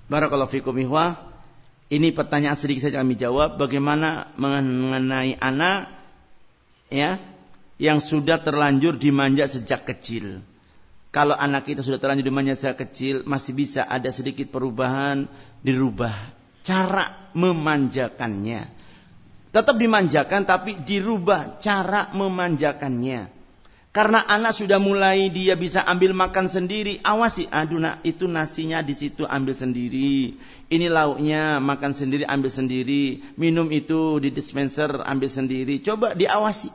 Barakallahu fikum ihwah. Ini pertanyaan sedikit saja kami jawab. Bagaimana mengenai anak ya yang sudah terlanjur dimanja sejak kecil? Kalau anak kita sudah terlanjur dimanja sejak kecil, masih bisa ada sedikit perubahan, dirubah cara memanjakannya. Tetap dimanjakan tapi dirubah cara memanjakannya. Karena anak sudah mulai dia bisa ambil makan sendiri, awasi, aduh nak, itu nasinya di situ ambil sendiri, ini lauknya makan sendiri ambil sendiri, minum itu di dispenser ambil sendiri, coba diawasi.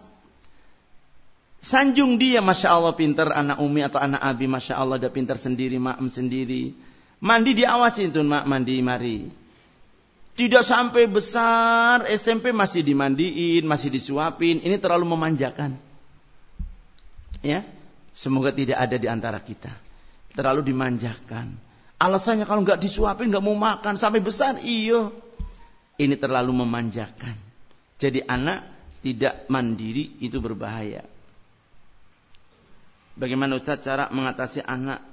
Sanjung dia, masya Allah pintar anak umi atau anak abi, masya Allah dia pintar sendiri, maem sendiri. Mandi diawasi itu, mak mandi mari. Tidak sampai besar SMP masih dimandiin, masih disuapin, ini terlalu memanjakan. Ya, semoga tidak ada di antara kita terlalu dimanjakan. Alasannya kalau nggak disuapin nggak mau makan sampai besar, iyo. Ini terlalu memanjakan. Jadi anak tidak mandiri itu berbahaya. Bagaimana Ustaz cara mengatasi anak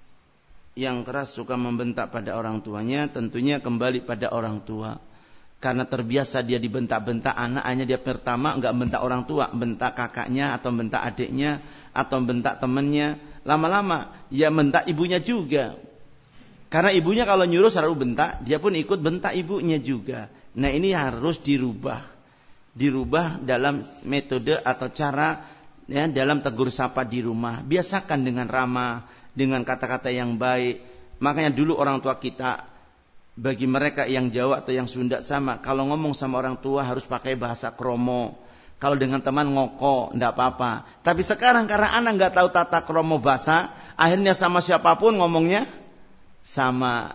yang keras suka membentak pada orang tuanya? Tentunya kembali pada orang tua. Karena terbiasa dia dibentak-bentak, anaknya dia pertama enggak bentak orang tua, bentak kakaknya atau bentak adiknya atau bentak temannya. Lama-lama ya bentak ibunya juga. Karena ibunya kalau nyuruh selalu bentak, dia pun ikut bentak ibunya juga. Nah, ini harus dirubah. Dirubah dalam metode atau cara ya, dalam tegur sapa di rumah. Biasakan dengan ramah, dengan kata-kata yang baik. Makanya dulu orang tua kita, bagi mereka yang Jawa atau yang Sunda sama, kalau ngomong sama orang tua harus pakai bahasa kromo. Kalau dengan teman ngoko, enggak apa-apa. Tapi sekarang karena anak enggak tahu tata kromo bahasa, akhirnya sama siapapun ngomongnya sama.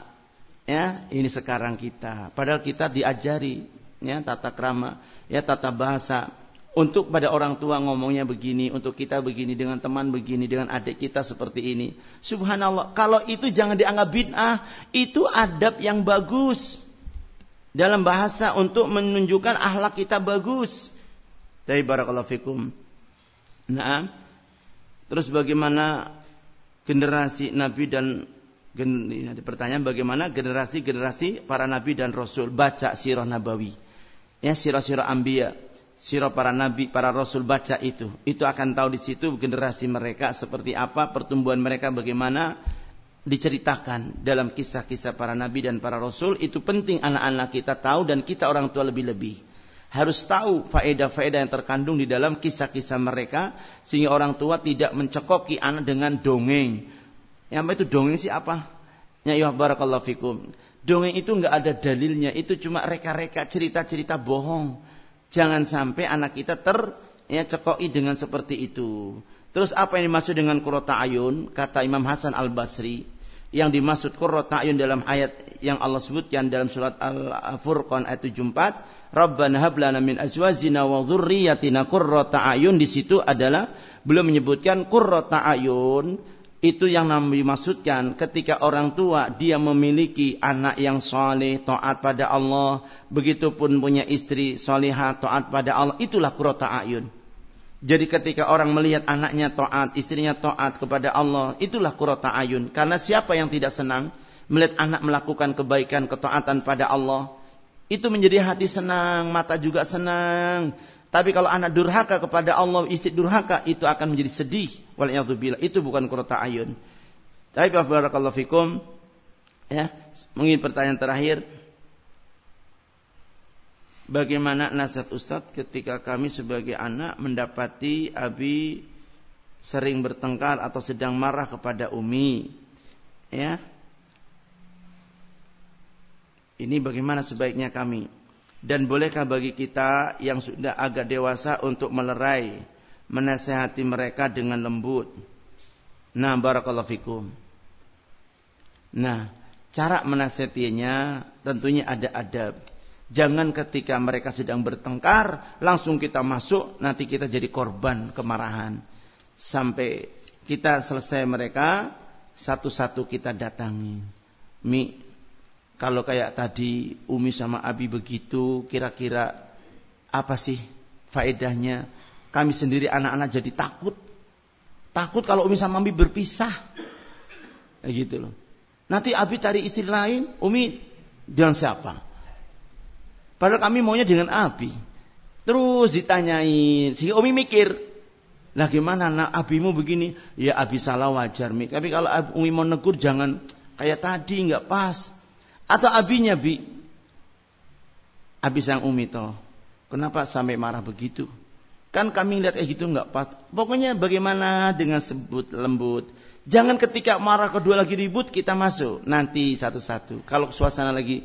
Ya, ini sekarang kita. Padahal kita diajari ya tata krama, ya tata bahasa. Untuk pada orang tua ngomongnya begini, untuk kita begini, dengan teman begini, dengan adik kita seperti ini. Subhanallah, kalau itu jangan dianggap bid'ah, itu adab yang bagus. Dalam bahasa untuk menunjukkan akhlak kita bagus. Tapi barakallahu fikum. Nah, terus bagaimana generasi Nabi dan ada pertanyaan bagaimana generasi para Nabi dan Rasul baca sirah Nabawi. Ya, sirah-sirah Anbiya. Sirah para nabi, para rasul baca itu akan tahu di situ generasi mereka seperti apa, pertumbuhan mereka bagaimana diceritakan dalam kisah-kisah para nabi dan para rasul. Itu penting anak-anak kita tahu dan kita orang tua lebih-lebih harus tahu faedah-faedah yang terkandung di dalam kisah-kisah mereka sehingga orang tua tidak mencekoki anak dengan dongeng. Yang apa itu dongeng sih apa? Ya barakallahu fikum. Dongeng itu enggak ada dalilnya, itu cuma reka-reka cerita-cerita bohong. Jangan sampai anak kita tercekoi dengan seperti itu. Terus apa yang dimaksud dengan qurrata ayun? Kata Imam Hasan Al-Basri, yang dimaksud qurrata ayun dalam ayat yang Allah sebutkan dalam surat Al-Furqan ayat 74, Rabbana hab lana min azwajina wa dzurriyyatina qurrata ayun. Di situ adalah belum menyebutkan qurrata ayun. Itu yang dimaksudkan ketika orang tua dia memiliki anak yang saleh, taat pada Allah, begitupun punya istri salihah, taat pada Allah, itulah qurrata ayun. Jadi ketika orang melihat anaknya taat, istrinya taat kepada Allah, itulah qurrata ayun. Karena siapa yang tidak senang melihat anak melakukan kebaikan, ketaatan pada Allah, itu menjadi hati senang, mata juga senang. Tapi kalau anak durhaka kepada Allah, istri durhaka, itu akan menjadi sedih. Wal'iyadzubillah, itu bukan qurrata ayun. Tapi barakallahu fikum, ya, mungkin pertanyaan terakhir. Bagaimana nasihat Ustaz ketika kami sebagai anak mendapati abi sering bertengkar atau sedang marah kepada umi? Ya. Ini bagaimana sebaiknya kami? Dan bolehkah bagi kita yang sudah agak dewasa untuk melerai, menasihati mereka dengan lembut? Nah, barakallahu fikum. Nah, cara menasihatinya tentunya ada adab. Jangan ketika mereka sedang bertengkar, langsung kita masuk, nanti kita jadi korban kemarahan. Sampai kita selesai mereka, satu-satu kita datangi. Kalau kayak tadi Umi sama Abi begitu, kira-kira apa sih faedahnya? Kami sendiri anak-anak jadi takut. Takut kalau Umi sama Abi berpisah. Kayak gitu loh. Nanti Abi cari istri lain, Umi dengan siapa? Padahal kami maunya dengan Abi. Terus ditanyain, sehingga Umi mikir, lah gimana nak Abimu begini? Ya Abi salah wajar, Mi. Tapi kalau Umi mau negur jangan kayak tadi, nggak pas. Atau Abinya, Bi, Abi sang Umi toh, kenapa sampai marah begitu? Kan kami lihat kayak gitu nggak pas. Pokoknya bagaimana dengan sebut lembut. Jangan ketika marah kedua lagi ribut kita masuk. Nanti satu-satu. Kalau suasana lagi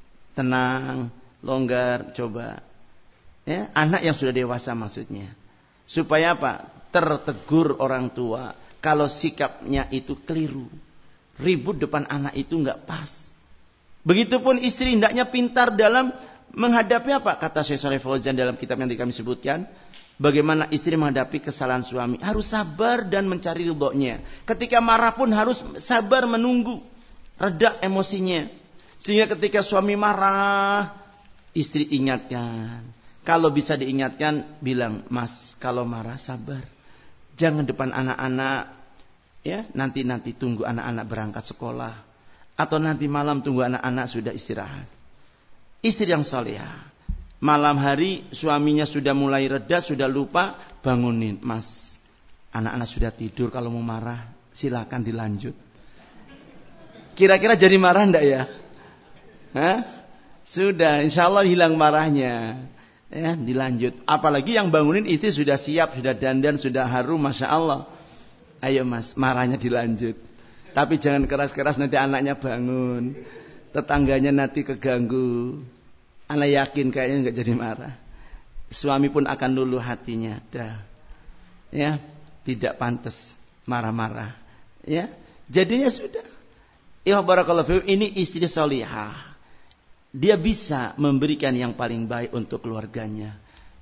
tenang, longgar, coba. Ya, anak yang sudah dewasa maksudnya. Supaya apa? Tertegur orang tua. Kalau sikapnya itu keliru. Ribut depan anak itu nggak pas. Begitupun istri hendaknya pintar dalam menghadapi apa? Kata Syekh Shalih Fauzan dalam kitab yang kami sebutkan. Bagaimana istri menghadapi kesalahan suami. Harus sabar dan mencari ridhonya. Ketika marah pun harus sabar menunggu. Reda emosinya. Sehingga ketika suami marah, istri ingatkan. Kalau bisa diingatkan, bilang, Mas, kalau marah sabar. Jangan depan anak-anak. Ya, nanti tunggu anak-anak berangkat sekolah. Atau nanti malam tunggu anak-anak sudah istirahat. Istri yang salihah. Malam hari suaminya sudah mulai reda, sudah lupa, bangunin. Mas, anak-anak sudah tidur, kalau mau marah silakan dilanjut. Kira-kira jadi marah enggak ya? Hah? Sudah, insya Allah hilang marahnya. Ya, dilanjut. Apalagi yang bangunin istri sudah siap, sudah dandan, sudah harum, Masya Allah. Ayo Mas, marahnya dilanjut. Tapi jangan keras-keras, nanti anaknya bangun. Tetangganya nanti keganggu. Anak yakin kayaknya nggak jadi marah. Suami pun akan luluh hatinya. Dah, ya, tidak pantas marah-marah. Ya, jadinya sudah. Ya barakallahu fiikum, ini istri salihah. Dia bisa memberikan yang paling baik untuk keluarganya.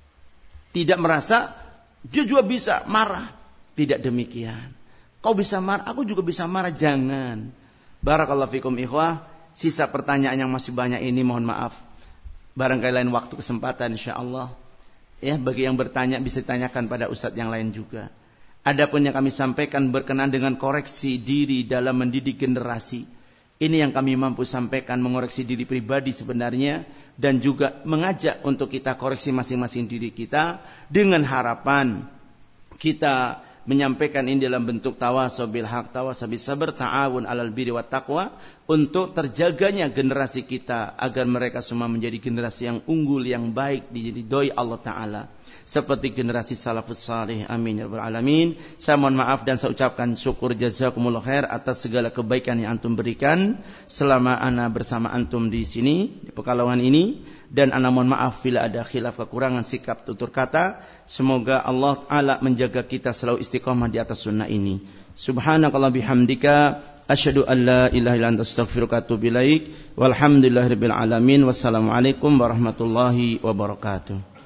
Tidak merasa dia juga bisa marah. Tidak demikian. Kau bisa marah, aku juga bisa marah. Jangan. Barakallahu fiikum ikhwah. Sisa pertanyaan yang masih banyak ini mohon maaf. Barangkali lain waktu kesempatan insyaallah. Ya, bagi yang bertanya bisa ditanyakan pada ustadz yang lain juga. Adapun yang kami sampaikan berkenaan dengan koreksi diri dalam mendidik generasi. Ini yang kami mampu sampaikan, mengoreksi diri pribadi sebenarnya. Dan juga mengajak untuk kita koreksi masing-masing diri kita. Dengan harapan kita menyampaikan ini dalam bentuk tawasaw bil haq, tawasaw bis sabr, ta'awun 'alal birri wat taqwa, untuk terjaganya generasi kita agar mereka semua menjadi generasi yang unggul, yang baik diridhoi Allah Ta'ala seperti generasi salafus salih. Amin ya rabbal alamin. Saya mohon maaf dan saya ucapkan syukur jazakumullah khair atas segala kebaikan yang antum berikan selama ana bersama antum di sini di Pekalongan ini, dan ana mohon maaf bila ada khilaf, kekurangan sikap, tutur kata. Semoga Allah Ta'ala menjaga kita selalu istiqamah di atas sunnah ini. Subhanakallah bihamdika asyhadu an la ilaha illa anta astaghfiruka wa atubu ilaik. Walhamdulillahirabbil alamin. Wassalamualaikum warahmatullahi wabarakatuh.